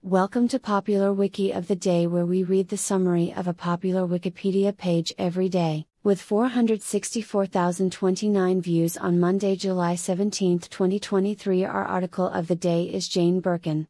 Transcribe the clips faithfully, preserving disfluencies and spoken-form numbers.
Welcome to Popular Wiki of the Day, where we read the summary of a popular Wikipedia page every day. With four hundred sixty-four thousand twenty-nine views on Monday, July seventeenth, twenty twenty-three, our article of the day is Jane Birkin.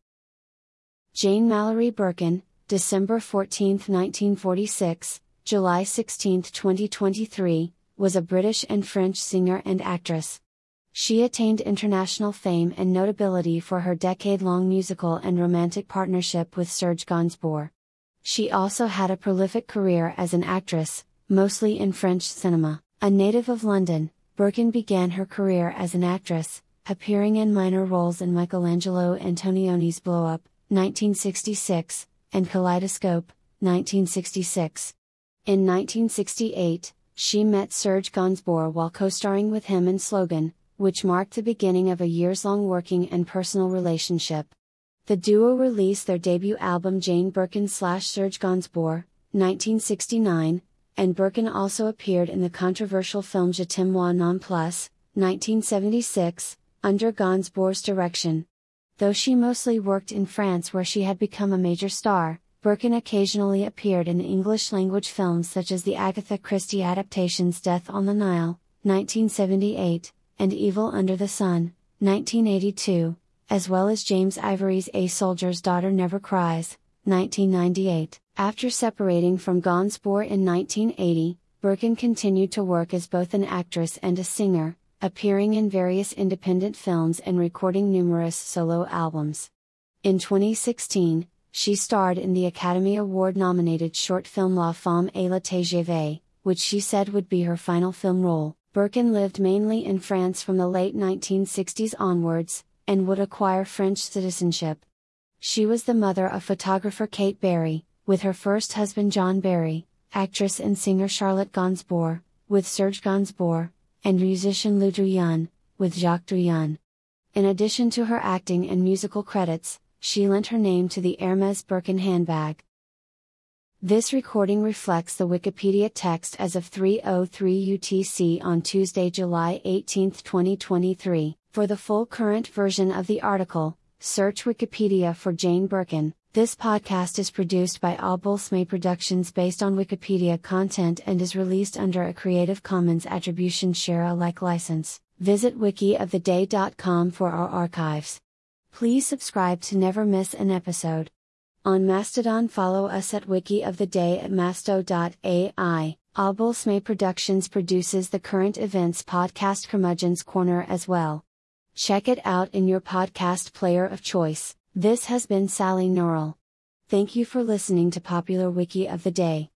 Jane Mallory Birkin, December fourteenth, nineteen forty-six, July sixteenth, twenty twenty-three, was a British and French singer and actress. She attained international fame and notability for her decade-long musical and romantic partnership with Serge Gainsbourg. She also had a prolific career as an actress, mostly in French cinema. A native of London, Birkin began her career as an actress, appearing in minor roles in Michelangelo Antonioni's Blow Up, nineteen sixty-six, and Kaleidoscope, nineteen sixty-six. In nineteen sixty-eight, she met Serge Gainsbourg while co-starring with him in Slogan, which marked the beginning of a years-long working and personal relationship. The duo released their debut album Jane Birkin slash Serge Gainsbourg, nineteen sixty-nine, and Birkin also appeared in the controversial film Je t'aime moi non plus, nineteen seventy-six, under Gainsbourg's direction. Though she mostly worked in France, where she had become a major star, Birkin occasionally appeared in English-language films such as the Agatha Christie adaptations Death on the Nile, nineteen seventy-eight, and Evil Under the Sun, nineteen eighty-two, as well as James Ivory's A Soldier's Daughter Never Cries, nineteen ninety-eight. After separating from Gainsbourg in nineteen eighty, Birkin continued to work as both an actress and a singer, appearing in various independent films and recording numerous solo albums. In twenty sixteen, she starred in the Academy Award-nominated short film La Femme et le T G V, which she said would be her final film role. Birkin lived mainly in France from the late nineteen sixties onwards, and would acquire French citizenship. She was the mother of photographer Kate Barry, with her first husband John Barry, actress and singer Charlotte Gainsbourg, with Serge Gainsbourg, and musician Lou Doyen, with Jacques Doyen. In addition to her acting and musical credits, she lent her name to the Hermès Birkin handbag. This recording reflects the Wikipedia text as of three oh three U T C on Tuesday, July eighteenth, twenty twenty-three. For the full current version of the article, search Wikipedia for Jane Birkin. This podcast is produced by Albulsme Productions based on Wikipedia content and is released under a Creative Commons Attribution Share Alike license. Visit wiki of the day dot com for our archives. Please subscribe to never miss an episode. On Mastodon, follow us at Wiki of the Day at masto dot A I. Albulsme Productions produces the current events podcast Curmudgeon's Corner as well. Check it out in your podcast player of choice. This has been Sally Norrell. Thank you for listening to Popular Wiki of the Day.